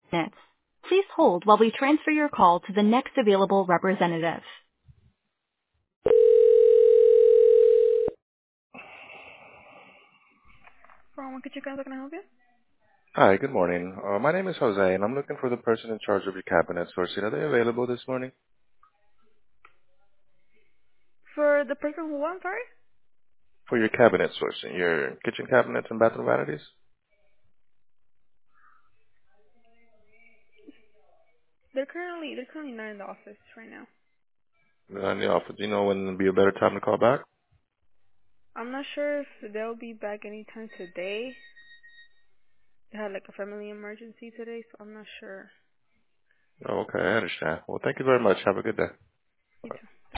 minutes. Please hold while we transfer your call to the next available representative. Ron, could you guys can I help you? Hi, good morning. My name is Jose, and I'm looking for the person in charge of your cabinet sourcing. Are they available this morning? For the person who won, sorry? For your cabinet sourcing, your kitchen cabinets and bathroom vanities? They're currently not in the office right now. They're in the office. Do you know when would be a better time to call back? I'm not sure if they'll be back anytime today. They had like a family emergency today, so I'm not sure. Oh, okay, I understand. Well, thank you very much. Have a good day. You too.